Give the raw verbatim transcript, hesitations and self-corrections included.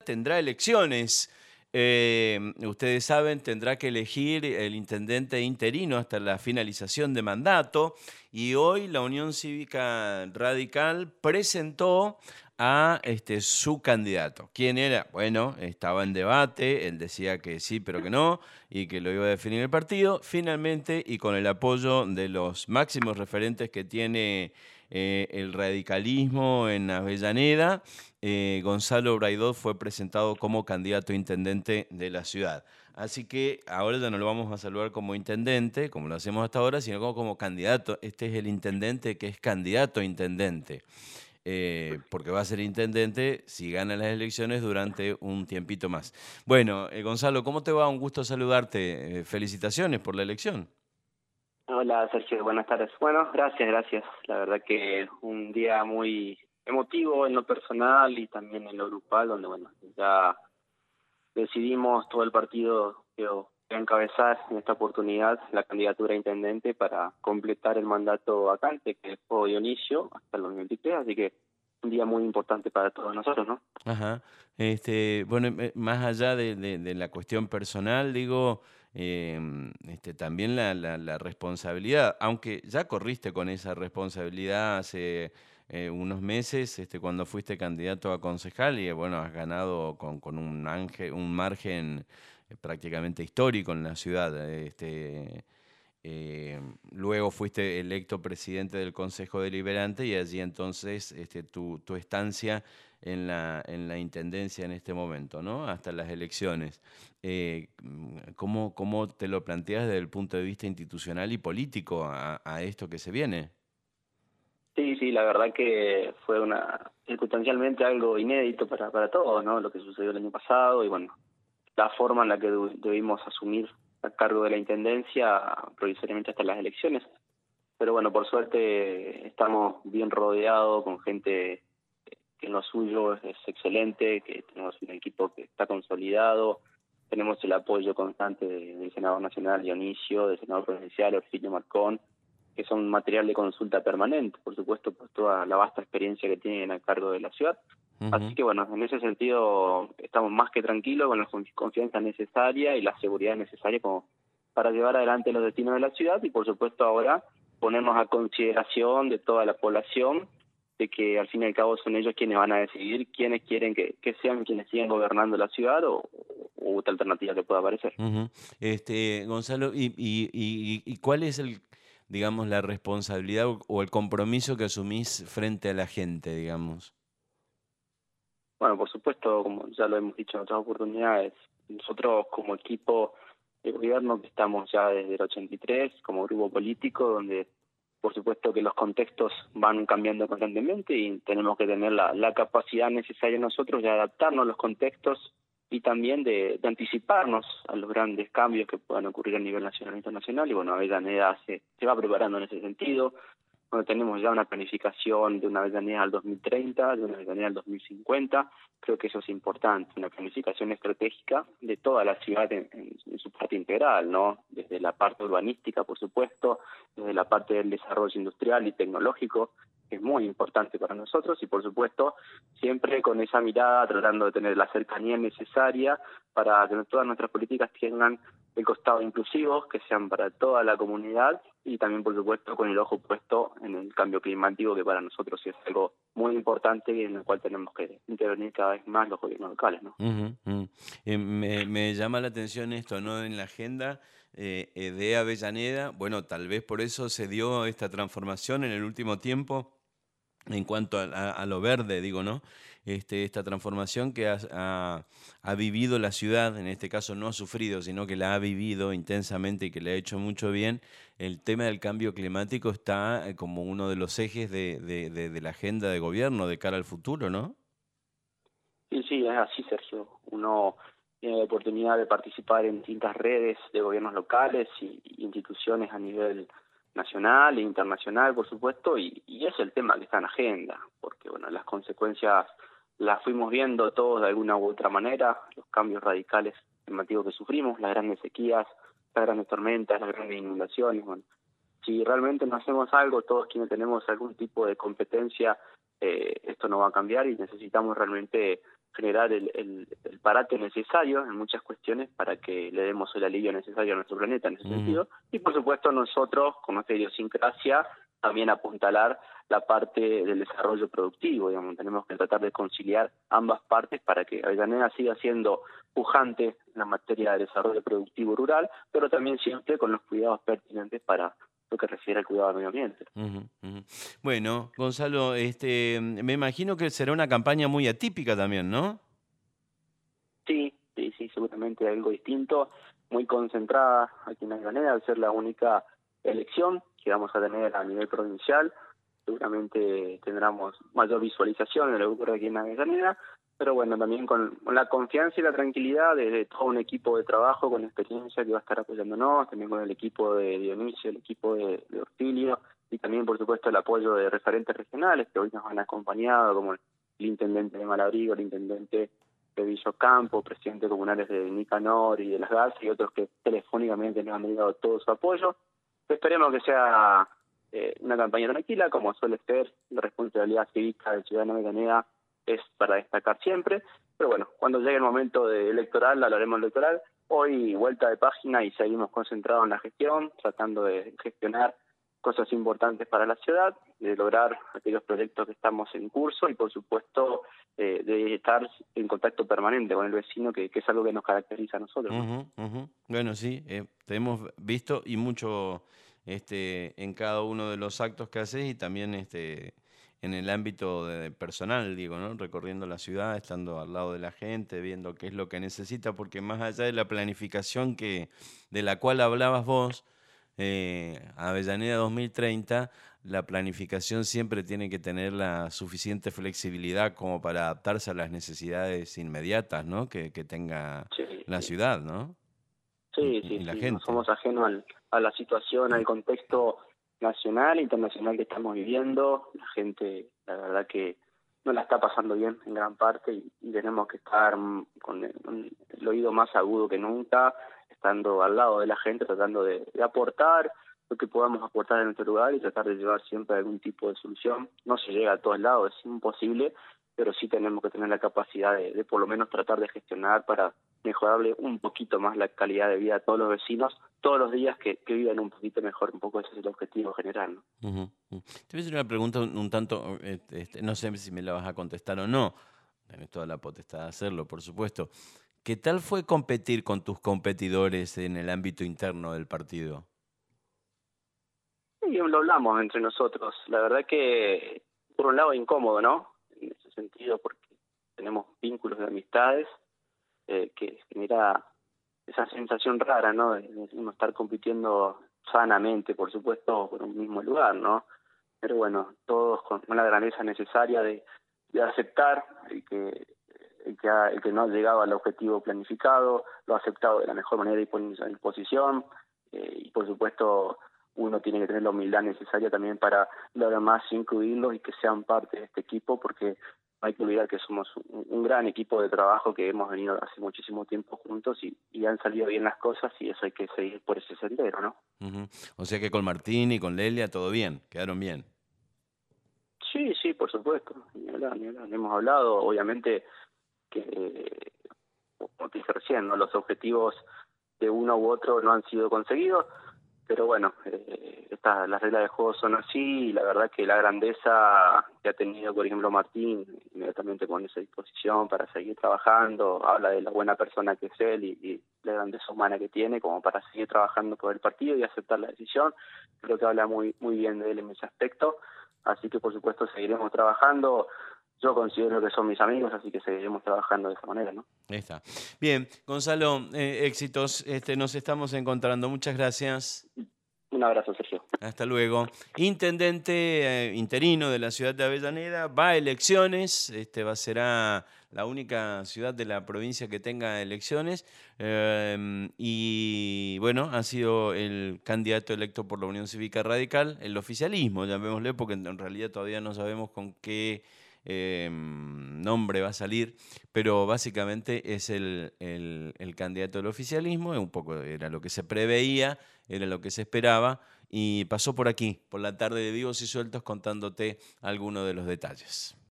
tendrá elecciones. Eh, ustedes saben, tendrá que elegir el intendente interino hasta la finalización de mandato y hoy la Unión Cívica Radical presentó a este, su candidato. ¿Quién era? Bueno, estaba en debate, él decía que sí, pero que no, y que lo iba a definir el partido. Finalmente, y con el apoyo de los máximos referentes que tiene eh, el radicalismo en Avellaneda, eh, Gonzalo Braidot fue presentado como candidato a intendente de la ciudad. Así que ahora ya no lo vamos a saludar como intendente, como lo hacemos hasta ahora, sino como, como candidato. Este es el intendente que es candidato a intendente. Eh, porque va a ser intendente si gana las elecciones durante un tiempito más. Bueno, eh, Gonzalo, ¿cómo te va? Un gusto saludarte. Eh, felicitaciones por la elección. Hola Sergio, buenas tardes. Bueno, gracias, gracias. La verdad que un día muy emotivo en lo personal y también en lo grupal, donde bueno, ya decidimos todo el partido que voy a encabezar en esta oportunidad la candidatura a intendente para completar el mandato vacante que fue Dionisio hasta el dos mil veintitrés, así que un día muy importante para todos nosotros, ¿no? Ajá. Este, bueno, eh, más allá de, de- de la cuestión personal, digo, em, este, también la, la- la responsabilidad, aunque ya corriste con esa responsabilidad hace eh, unos meses, este, cuando fuiste candidato a concejal y eh, bueno, has ganado con, con un ángel, un margen eh, prácticamente histórico en la ciudad. Este, eh, luego fuiste electo presidente del Consejo Deliberante y allí entonces este, tu, tu estancia en la, en la intendencia en este momento, ¿no? Hasta las elecciones. Eh, ¿cómo, cómo te lo planteas desde el punto de vista institucional y político a, a esto que se viene? Sí, sí, la verdad que fue una circunstancialmente algo inédito para, para todos, ¿no? Lo que sucedió el año pasado y bueno, la forma en la que du- debimos asumir a cargo de la intendencia provisoriamente hasta las elecciones. Pero bueno, por suerte estamos bien rodeados con gente que en lo suyo es, es excelente, que tenemos un equipo que está consolidado, tenemos el apoyo constante de- del senador nacional Dionisio, del senador provincial Orfilio Marcón, que son material de consulta permanente, por supuesto, por toda la vasta experiencia que tienen a cargo de la ciudad. Así Ujú. que bueno, en ese sentido estamos más que tranquilos con la confi- confianza necesaria y la seguridad necesaria como para llevar adelante los destinos de la ciudad y por supuesto ahora ponernos a consideración de toda la población de que al fin y al cabo son ellos quienes van a decidir quiénes quieren que, que sean quienes sigan gobernando la ciudad o, o otra alternativa que pueda aparecer. Ujú. Este, Gonzalo, ¿y, y, y, y cuál es el, digamos, la responsabilidad o o el compromiso que asumís frente a la gente, digamos? Bueno, por supuesto, como ya lo hemos dicho en otras oportunidades, nosotros como equipo de gobierno que estamos ya desde el ochenta y tres, como grupo político, donde por supuesto que los contextos van cambiando constantemente y tenemos que tener la, la capacidad necesaria nosotros de adaptarnos a los contextos y también de, de anticiparnos a los grandes cambios que puedan ocurrir a nivel nacional e internacional. Y bueno, Avellaneda se, se va preparando en ese sentido. Bueno, tenemos ya una planificación de una Avellaneda al dos mil treinta, de una Avellaneda al dos mil cincuenta. Creo que eso es importante, una planificación estratégica de toda la ciudad en, en, en su parte integral, ¿no? Desde la parte urbanística, por supuesto, desde la parte del desarrollo industrial y tecnológico, que es muy importante para nosotros, y por supuesto, siempre con esa mirada, tratando de tener la cercanía necesaria para que todas nuestras políticas tengan el costado inclusivos, que sean para toda la comunidad y también, por supuesto, con el ojo puesto en el cambio climático, que para nosotros es algo muy importante y en el cual tenemos que intervenir cada vez más los gobiernos locales, ¿no? Ujú, ujú. Eh, me, me llama la atención esto, ¿no? En la agenda eh, eh, de Avellaneda, bueno, tal vez por eso se dio esta transformación en el último tiempo en cuanto a, a- a lo verde, digo, ¿no? Este, esta transformación que ha, ha- ha vivido la ciudad, en este caso no ha sufrido, sino que la ha vivido intensamente y que le ha hecho mucho bien. El tema del cambio climático está eh, como uno de los ejes de, de de- de la agenda de gobierno de cara al futuro, ¿no? Sí, sí, es así, Sergio. Uno tiene la oportunidad de participar en distintas redes de gobiernos locales y, y instituciones a nivel nacional e internacional, por supuesto, y, y es el tema que está en agenda, porque bueno, las consecuencias las fuimos viendo todos de alguna u otra manera, los cambios radicales climáticos que sufrimos, las grandes sequías, las grandes tormentas, las grandes inundaciones. Bueno, si realmente no hacemos algo, todos quienes tenemos algún tipo de competencia, eh, esto no va a cambiar y necesitamos realmente generar el, el, el parate necesario en muchas cuestiones para que le demos el alivio necesario a nuestro planeta en ese Ujú. sentido. Y por supuesto nosotros, con nuestra idiosincrasia, también apuntalar la parte del desarrollo productivo, digamos, tenemos que tratar de conciliar ambas partes para que Avellaneda siga siendo pujante en la materia de desarrollo productivo rural, pero también siempre con los cuidados pertinentes para lo que refiere al cuidado del medio ambiente. Ujú, ujú. Bueno, Gonzalo, este, me imagino que será una campaña muy atípica también, ¿no? Sí, sí, sí, seguramente algo distinto, muy concentrada aquí en Avellaneda, al ser la única elección que vamos a tener a nivel provincial. Seguramente tendremos mayor visualización de lo que ocurre aquí en Avellaneda, pero bueno, también con, con la confianza y la tranquilidad de, de todo un equipo de trabajo con experiencia que va a estar apoyándonos, también con el equipo de Dionisio, el equipo de, de Ortilio, y también por supuesto el apoyo de referentes regionales que hoy nos han acompañado, como el intendente de Malabrigo, el intendente de Villocampo, presidentes comunales de Nicanor y de Las Garzas, y otros que telefónicamente nos han brindado todo su apoyo. Esperemos que sea eh, una campaña tranquila, como suele ser. La responsabilidad cívica del ciudadano de Avellaneda es para destacar siempre, pero bueno, cuando llegue el momento de electoral, hablaremos electoral. Hoy vuelta de página y seguimos concentrados en la gestión, tratando de gestionar cosas importantes para la ciudad, de lograr aquellos proyectos que estamos en curso y por supuesto eh, de estar en contacto permanente con el vecino, que, que es algo que nos caracteriza a nosotros, ¿no? Ujú, ujú. Bueno, sí, eh, te hemos visto y mucho este, en cada uno de los actos que haces y también este, en el ámbito de- personal, digo, ¿no? Recorriendo la ciudad, estando al lado de la gente, viendo qué es lo que necesita, porque más allá de la planificación que, de la cual hablabas vos, eh, Avellaneda dos mil treinta, la planificación siempre tiene que tener la suficiente flexibilidad como para adaptarse a las necesidades inmediatas, ¿no? Que, que tenga Sí, la sí. ciudad, ¿no? Y, Sí, y- sí, y la sí, no gente. somos ajenos al, a la situación, al contexto nacional e internacional que estamos viviendo. La gente, la verdad que no la está pasando bien en gran parte y, y tenemos que estar mm, con el, con el oído más agudo que nunca, estando al lado de la gente, tratando de, de aportar lo que podamos aportar en nuestro lugar y tratar de llevar siempre algún tipo de solución. No se llega a todos lados, es imposible, pero sí tenemos que tener la capacidad de, de por lo menos tratar de gestionar para mejorarle un poquito más la calidad de vida a todos los vecinos, todos los días que, que vivan un poquito mejor, un poco ese es el objetivo general, ¿no? Ujú, ujú. Te voy a hacer una pregunta un, un tanto, eh, este, no sé si me la vas a contestar o no. Tenés toda la potestad de hacerlo, por supuesto. ¿Qué tal fue competir con tus competidores en el ámbito interno del partido? Y lo hablamos entre nosotros, la verdad que por un lado incómodo, ¿no? En ese sentido, porque tenemos vínculos de amistades eh, que genera esa sensación rara, ¿no? De, de uno estar compitiendo sanamente, por supuesto, por un mismo lugar, ¿no? Pero bueno, todos con una grandeza necesaria de, de aceptar el que, el, que ha, el que no ha llegado al objetivo planificado, lo ha aceptado de la mejor manera y pone a disposición, eh, y por supuesto uno tiene que tener la humildad necesaria también para los demás incluirlos y que sean parte de este equipo, porque no hay que olvidar que somos un, un gran equipo de trabajo que hemos venido hace muchísimo tiempo juntos y, y han salido bien las cosas y eso hay que seguir por ese sendero, ¿no? Ujú. O sea que con Martín y con Lelia todo bien, quedaron bien. Sí, sí, por supuesto, ni hablar, ni hablar. Hemos hablado, obviamente, que, eh, como te dije recién, ¿no? Los objetivos de uno u otro no han sido conseguidos, pero bueno, eh, esta, las reglas de juego son así y la verdad que la grandeza que ha tenido, por ejemplo, Martín, inmediatamente con esa disposición para seguir trabajando, habla de la buena persona que es él y, y la grandeza humana que tiene como para seguir trabajando por el partido y aceptar la decisión. Creo que habla muy, muy bien de él en ese aspecto, así que por supuesto seguiremos trabajando. Yo considero que son mis amigos, así que seguiremos trabajando de esa manera, ¿no? Ahí está. Bien, Gonzalo, eh, éxitos. Este, nos estamos encontrando. Muchas gracias. Un abrazo, Sergio. Hasta luego. Intendente eh, interino de la ciudad de Avellaneda, va a elecciones, este va, será la única ciudad de la provincia que tenga elecciones, eh, y bueno, ha sido el candidato electo por la Unión Cívica Radical, el oficialismo, llamémosle, porque en realidad todavía no sabemos con qué eh, nombre va a salir, pero básicamente es el, el, el candidato del oficialismo, un poco era lo que se preveía, era lo que se esperaba, y pasó por aquí, por la tarde de Vivos y Sueltos, contándote algunos de los detalles.